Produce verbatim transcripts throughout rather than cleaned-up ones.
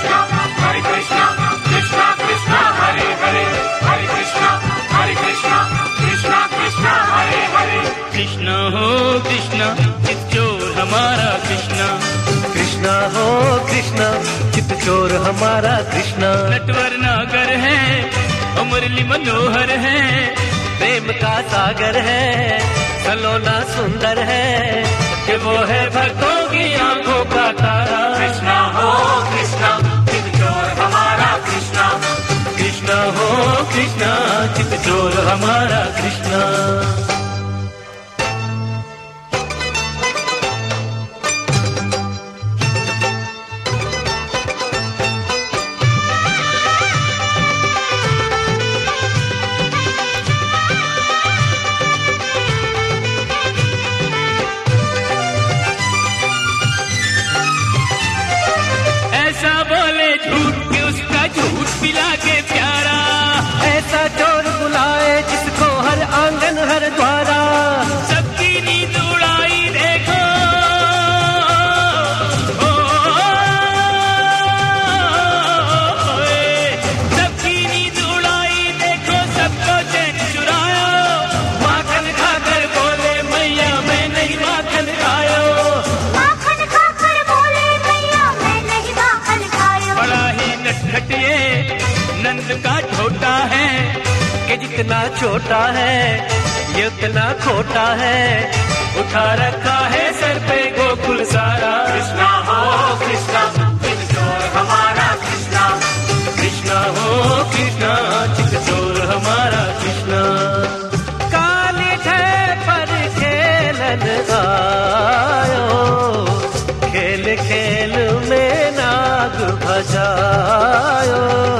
कृष्णा हरे कृष्णा कृष्णा कृष्णा हरे हरे, हरे कृष्णा हरे कृष्णा कृष्णा कृष्णा हरे हरे। कृष्णा हो कृष्णा चित चोर हमारा कृष्णा, कृष्णा हो कृष्णा चित चोर हमारा कृष्णा। नटवर नागर है और मुरली मनोहर है, प्रेम का सागर है सलोना सुंदर है, कि वो है भक्तों की आंखों का तारा। कृष्णा हो कृष्णा चित चोर हमारा कृष्णा, कृष्णा हो कृष्णा चित चोर हमारा कृष्णा। ऐसा बोले झूठ कि उसका झूठ पिला के प्यारा, ऐसा चोर बुलाए जिसको हर आंगन हर द्वारा। सबकी नींद उड़ाई देखो, ओ, सबकी नींद उड़ाई देखो, सबको चैन चुरायो। माखन खाकर बोले मैया मैं नहीं माखन खायो, माखन खाकर बोले मैया मैं नहीं माखन खायो। बड़ा ही नटखटिए नंद का छोटा है, कि जितना छोटा है ये उतना खोटा है, उठा रखा है सर पे गोकुल सारा। कृष्णा हो कृष्णा चित चोर हमारा कृष्णा, कृष्णा हो कृष्णा चित चोर हमारा कृष्णा। काली है पर खेलन आयो, खेल खेल में नाग भजायो।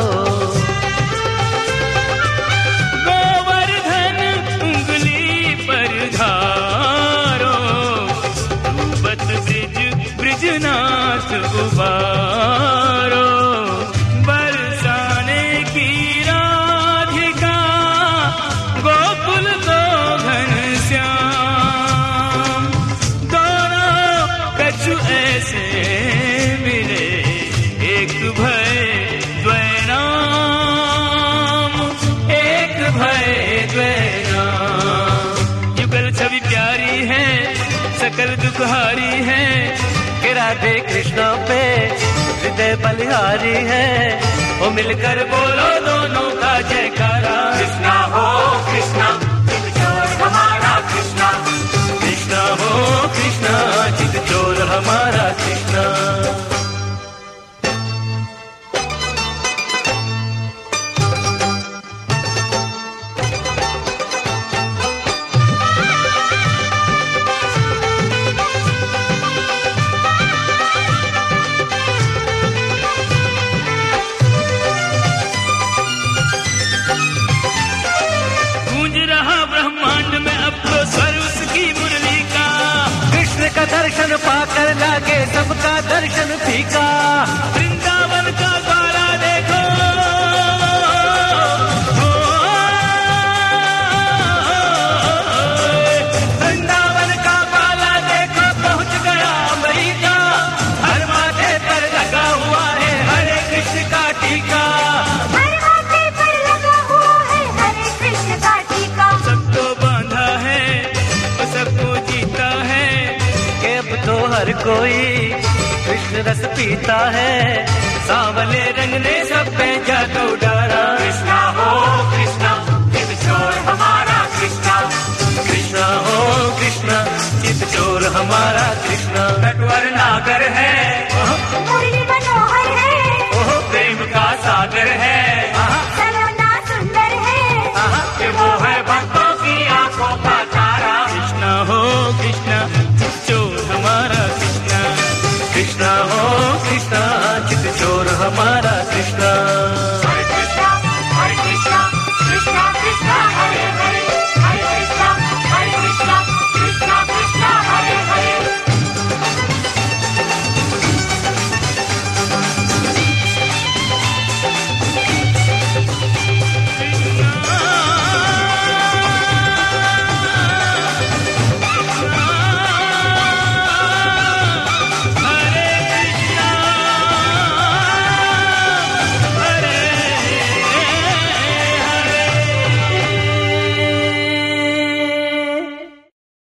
गोवर्धन उंगली पर धारो, रूबत ब्रिज ब्रिजनाथ उबारो। बरसाने की राधिका गोकुल को घनश्याम, दोनों कछु ऐसे मिले एक भय द्वैनाम, एक भय द्वैनाम। युगल छवि प्यारी है सकल दुखहारी है, कि राधे कृष्णा पे हृदय बलिहारी है, वो मिलकर बोलो दोनों का जयकारा। कृष्णा हो कृष्णा चित चोर हमारा कृष्णा, कृष्णा हो कृष्णा चित चोर हमारा कृष्णा। गूंज रहा ब्रह्मांड में अब तो स्वर उसकी मुरली का, कृष्ण का दर्शन पाकर लागे सबका दर्शन फीका। वृंदावन का द्वारा देखो, ओ, वृंदावन का बाला देखो पहुंच गया अमरीका, हर माथे पर लगा हुआ है हरे कृष्ण का टीका। हर माथे पर लगा हुआ है हरे कृष्ण का टीका। सबको बांधा है और सबको जीता है, कि अब तो हर कोई कृष्ण रस पीता है, सांवले रंग ने सब पे जादू डाला। कृष्णा हो कृष्णा चित चोर हमारा कृष्णा, कृष्णा हो कृष्णा चित चोर हमारा कृष्णा। नटवर नागर है मुरली